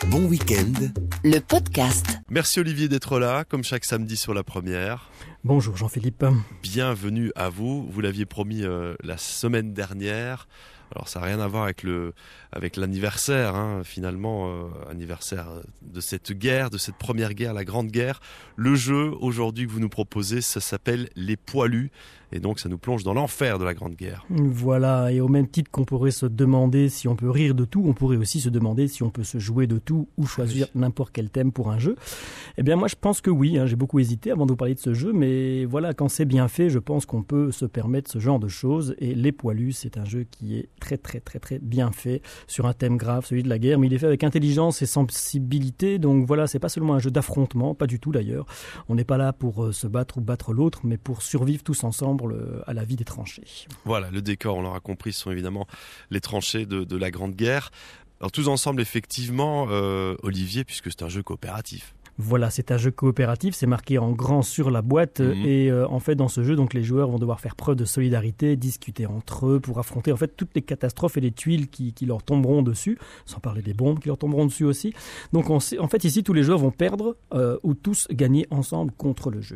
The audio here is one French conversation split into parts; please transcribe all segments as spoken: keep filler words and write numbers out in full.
Bon week-end. Le podcast. Merci Olivier d'être là, comme chaque samedi sur la première. Bonjour Jean-Philippe. Bienvenue à vous. Vous l'aviez promis euh, la semaine dernière. Alors ça n'a rien à voir avec le avec l'anniversaire, hein, finalement, euh, anniversaire de cette guerre, de cette première guerre, la Grande Guerre. Le jeu aujourd'hui que vous nous proposez, ça s'appelle Les Poilus. Et donc ça nous plonge dans l'enfer de la Grande Guerre. Voilà, et au même titre qu'on pourrait se demander si on peut rire de tout, on pourrait aussi se demander si on peut se jouer de tout ou choisir oui. n'importe quel thème pour un jeu. Eh bien moi je pense que oui, hein, j'ai beaucoup hésité avant de vous parler de ce jeu, mais voilà, quand c'est bien fait, je pense qu'on peut se permettre ce genre de choses. Et Les Poilus, c'est un jeu qui est très très très très bien fait sur un thème grave, celui de la guerre, mais il est fait avec intelligence et sensibilité, donc voilà, c'est pas seulement un jeu d'affrontement, pas du tout d'ailleurs. On n'est pas là pour euh, se battre ou battre l'autre, mais pour survivre tous ensemble le, à la vie des tranchées. Voilà, le décor, on l'aura compris, ce sont évidemment les tranchées de, de la Grande Guerre. Alors tous ensemble, effectivement, euh, Olivier, puisque c'est un jeu coopératif. Voilà, c'est un jeu coopératif, c'est marqué en grand sur la boîte mmh. et euh, en fait dans ce jeu, donc les joueurs vont devoir faire preuve de solidarité, discuter entre eux pour affronter en fait toutes les catastrophes et les tuiles qui, qui leur tomberont dessus, sans parler des bombes qui leur tomberont dessus aussi. Donc on sait, en fait ici tous les joueurs vont perdre euh, ou tous gagner ensemble contre le jeu.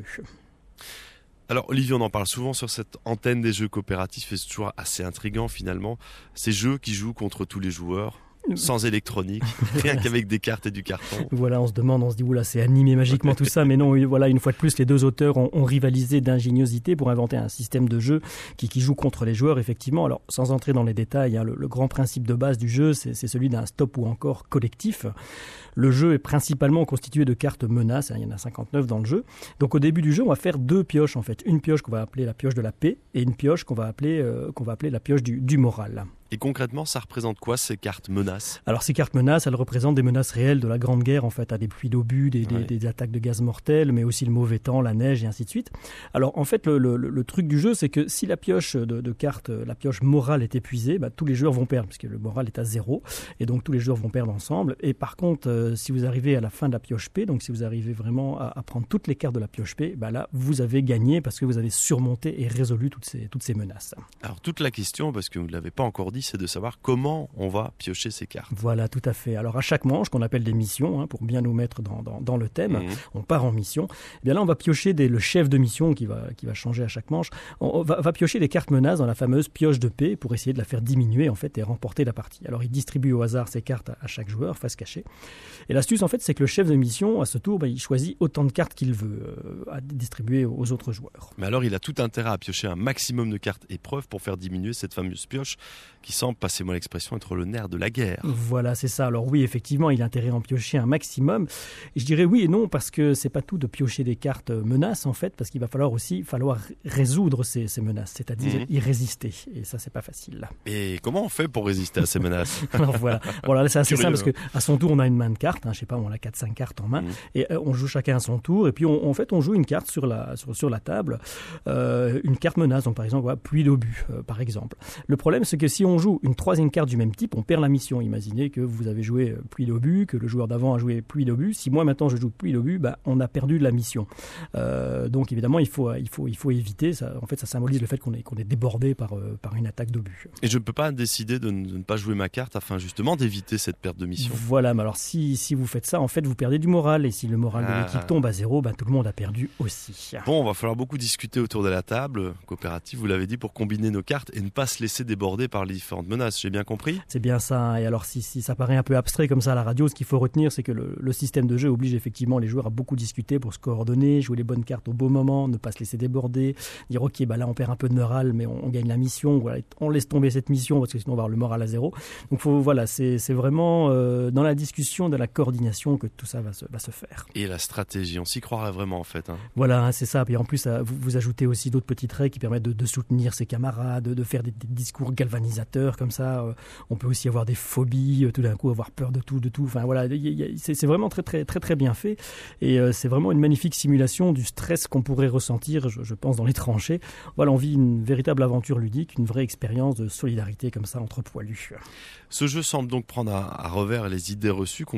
Alors Olivier, on en parle souvent sur cette antenne des jeux coopératifs et c'est toujours assez intriguant finalement. Ces jeux qui jouent contre tous les joueurs. Sans électronique, rien qu'avec des cartes et du carton. Voilà, on se demande, on se dit, oula, c'est animé magiquement tout ça, mais non, voilà, une fois de plus, les deux auteurs ont, ont rivalisé d'ingéniosité pour inventer un système de jeu qui, qui joue contre les joueurs, effectivement. Alors, sans entrer dans les détails, hein, le, le grand principe de base du jeu, c'est, c'est celui d'un stop ou encore collectif. Le jeu est principalement constitué de cartes menaces, hein, il y en a cinquante-neuf dans le jeu. Donc, au début du jeu, on va faire deux pioches, en fait. Une pioche qu'on va appeler la pioche de la paix et une pioche qu'on va appeler, euh, qu'on va appeler la pioche du, du moral. Et concrètement, ça représente quoi ces cartes menaces ? Alors ces cartes menaces, elles représentent des menaces réelles de la Grande Guerre, en fait, à des pluies d'obus, des, ouais. des, des attaques de gaz mortels, mais aussi le mauvais temps, la neige et ainsi de suite. Alors en fait, le, le, le truc du jeu, c'est que si la pioche de, de cartes, la pioche morale est épuisée, bah, tous les joueurs vont perdre, puisque le moral est à zéro, et donc tous les joueurs vont perdre ensemble. Et par contre, euh, si vous arrivez à la fin de la pioche P, donc si vous arrivez vraiment à, à prendre toutes les cartes de la pioche P, bah là, vous avez gagné parce que vous avez surmonté et résolu toutes ces, toutes ces menaces. Alors toute la question, parce que vous ne l'avez pas encore dit, c'est de savoir comment Comment on va piocher ces cartes. Voilà, tout à fait. Alors à chaque manche, qu'on appelle des missions, hein, pour bien nous mettre dans, dans, dans le thème, mmh. on part en mission. Et bien là, on va piocher des, le chef de mission qui va, qui va changer à chaque manche. On va, va piocher des cartes menaces dans la fameuse pioche de paix pour essayer de la faire diminuer en fait et remporter la partie. Alors il distribue au hasard ces cartes à, à chaque joueur, face cachée. Et l'astuce en fait, c'est que le chef de mission, à ce tour, ben, il choisit autant de cartes qu'il veut euh, à distribuer aux autres joueurs. Mais alors, il a tout intérêt à piocher un maximum de cartes épreuves pour faire diminuer cette fameuse pioche qui semble, passez-moi l'expression, être le nerf de la guerre. Voilà, c'est ça. Alors oui, effectivement, il a intérêt à en piocher un maximum. Et je dirais oui et non, parce que c'est pas tout de piocher des cartes menaces, en fait, parce qu'il va falloir aussi falloir résoudre ces, ces menaces, c'est-à-dire mmh. y résister. Et ça, c'est pas facile. Et comment on fait pour résister à ces menaces ? Alors voilà, voilà là, c'est assez simple, parce qu'à son tour, on a une main de cartes, hein, je sais pas, on a quatre cinq cartes en main, mmh. et euh, on joue chacun à son tour, et puis on, en fait, on joue une carte sur la, sur, sur la table, euh, une carte menace, donc par exemple, voilà, pluie d'obus, euh, par exemple. Le problème, c'est que si on joue une troisième carte du même type, on perd la mission. Imaginez que vous avez joué pluie d'obus, que le joueur d'avant a joué pluie d'obus. Si moi maintenant je joue pluie d'obus, bah, on a perdu la mission. Euh, donc évidemment, il faut, il faut, il faut éviter. Ça, en fait, ça symbolise le fait qu'on est, qu'on est débordé par, euh, par une attaque d'obus. Et je ne peux pas décider de ne, de ne pas jouer ma carte afin justement d'éviter cette perte de mission. Voilà, mais alors si, si vous faites ça, en fait, vous perdez du moral. Et si le moral ah. de l'équipe tombe à zéro, bah, tout le monde a perdu aussi. Bon, on va falloir beaucoup discuter autour de la table coopérative, vous l'avez dit, pour combiner nos cartes et ne pas se laisser déborder par les différentes menaces. J'ai bien compris ? C'est bien ça. Et alors, si, si ça paraît un peu abstrait comme ça à la radio, ce qu'il faut retenir, c'est que le, le système de jeu oblige effectivement les joueurs à beaucoup discuter pour se coordonner, jouer les bonnes cartes au bon moment, ne pas se laisser déborder, dire ok, bah là on perd un peu de moral, mais on, on gagne la mission, voilà, on laisse tomber cette mission parce que sinon on va avoir le moral à zéro. Donc faut, voilà, c'est, c'est vraiment euh, dans la discussion, dans la coordination que tout ça va se, va se faire. Et la stratégie, on s'y croirait vraiment en fait. Hein. Voilà, hein, c'est ça. Et en plus, ça, vous, vous ajoutez aussi d'autres petites règles qui permettent de, de soutenir ses camarades, de, de faire des, des discours galvanisateurs comme ça. Euh, on peut aussi avoir des phobies, euh, tout d'un coup avoir peur de tout, de tout. Enfin voilà, y a, y a, c'est, c'est vraiment très très très très bien fait et euh, c'est vraiment une magnifique simulation du stress qu'on pourrait ressentir, je, je pense, dans les tranchées. Voilà, on vit une véritable aventure ludique, une vraie expérience de solidarité comme ça entre poilus. Ce jeu semble donc prendre à, à revers les idées reçues qu'on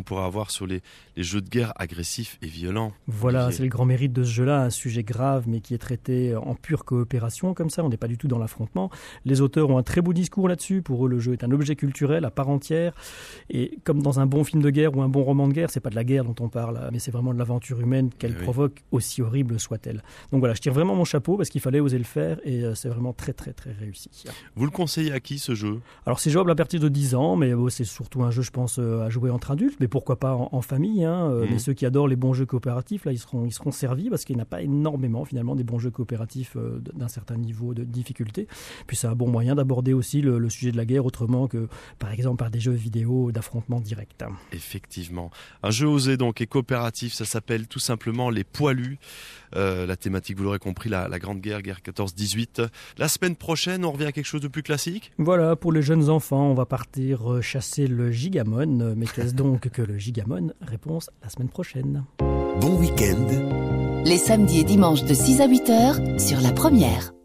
pourrait avoir sur les, les jeux de guerre agressifs et violents. Voilà, Olivier. c'est le grand mérite de ce jeu-là, un sujet grave mais qui est traité en pure coopération comme ça, on n'est pas du tout dans l'affrontement. Les auteurs ont un très beau discours là-dessus, pour eux le jeu est un objet culturel à part entière et comme dans un bon film de guerre ou un bon roman de guerre, c'est pas de la guerre dont on parle, mais c'est vraiment de l'aventure humaine qu'elle oui. provoque, aussi horrible soit-elle. Donc voilà, je tire vraiment mon chapeau parce qu'il fallait oser le faire et c'est vraiment très très très réussi. Vous le conseillez à qui ce jeu ? Alors c'est jouable à partir de dix ans, mais bon, c'est surtout un jeu je pense à jouer entre adultes, mais pourquoi pas en, en famille, hein. mmh. Mais ceux qui adorent les bons jeux coopératifs, là ils seront, ils seront servis parce qu'il n'y en a pas énormément finalement des bons jeux coopératifs euh, d'un certain niveau de difficulté. Puis c'est un bon moyen d'aborder aussi le, le sujet de la guerre autrement que par exemple par des jeux vidéo d'affrontement direct. Effectivement. Un jeu osé donc et coopératif, ça s'appelle tout simplement Les Poilus. Euh, la thématique, vous l'aurez compris, la, la Grande Guerre, guerre quatorze dix-huit. La semaine prochaine, on revient à quelque chose de plus classique ? Voilà, pour les jeunes enfants, on va partir chasser le gigamon. Mais qu'est-ce donc que le gigamon ? Réponse la semaine prochaine. Bon week-end. Les samedis et dimanches de six à huit heures sur La Première.